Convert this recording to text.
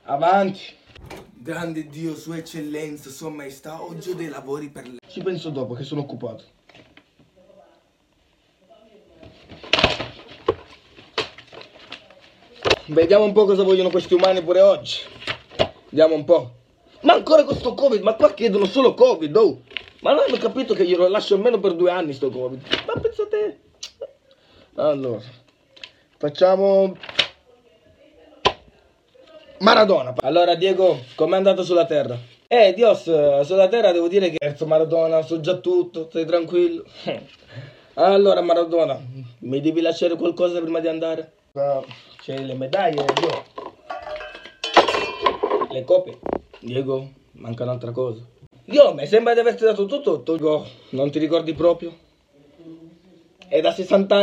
Avanti. Grande Dio, Sua Eccellenza, Sua Maestà, oggi ho dei lavori per lei. Ci penso dopo che sono occupato. Vediamo un po' cosa vogliono questi umani pure oggi. Vediamo un po'. Ma ancora questo Covid, ma qua chiedono solo Covid, oh. Ma non hanno capito che glielo lascio almeno per 2 anni sto Covid. Ma pensa te. Allora, facciamo Maradona. Allora Diego, com'è andato sulla terra? Dios, sulla terra devo dire che terzo Maradona, so già tutto, stai tranquillo. Allora Maradona, mi devi lasciare qualcosa prima di andare? C'è le medaglie, Dio. Le copie. Diego, manca un'altra cosa. Dio, mi sembra di averti dato tutto. Diego, non ti ricordi proprio? È da 60 anni.